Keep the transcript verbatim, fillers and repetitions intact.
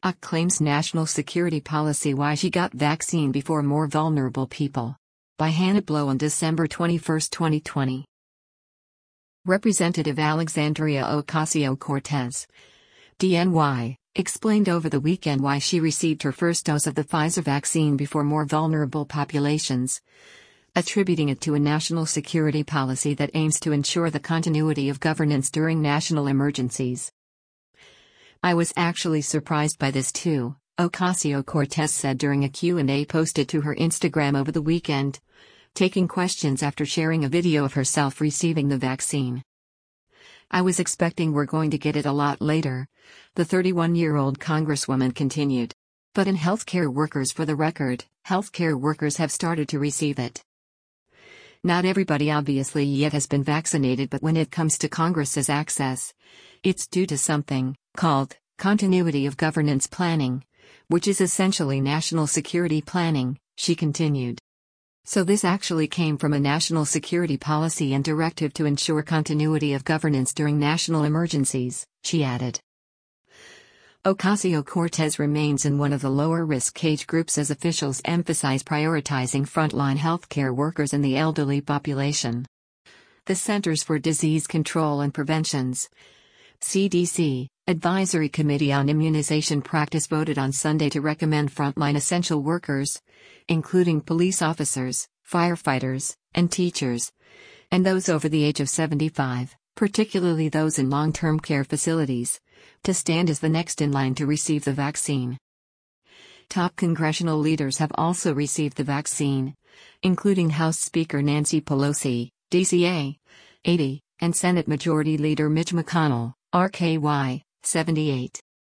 A claims national security policy why she got vaccine before more vulnerable people. By Hannah Blow on December twenty-first, twenty twenty. Representative Alexandria Ocasio-Cortez, D N Y, explained over the weekend why she received her first dose of the Pfizer vaccine before more vulnerable populations, attributing it to a national security policy that aims to ensure the continuity of governance during national emergencies. "I was actually surprised by this too," Ocasio-Cortez said during a Q and A posted to her Instagram over the weekend, taking questions after sharing a video of herself receiving the vaccine. "I was expecting we're going to get it a lot later," the thirty-one-year-old congresswoman continued. "But in healthcare workers, for the record, healthcare workers have started to receive it. Not everybody obviously yet has been vaccinated, but when it comes to Congress's access, it's due to something called continuity of governance planning, which is essentially national security planning," she continued. "So this actually came from a national security policy and directive to ensure continuity of governance during national emergencies," she added. Ocasio-Cortez remains in one of the lower-risk age groups as officials emphasize prioritizing frontline healthcare workers and the elderly population. The Centers for Disease Control and Prevention's C D C Advisory Committee on Immunization Practice voted on Sunday to recommend frontline essential workers, including police officers, firefighters, and teachers, and those over the age of seventy-five, particularly those in long-term care facilities, to stand as the next in line to receive the vaccine. Top congressional leaders have also received the vaccine, including House Speaker Nancy Pelosi, D C A, eighty, and Senate Majority Leader Mitch McConnell, R K Y, seventy-eight.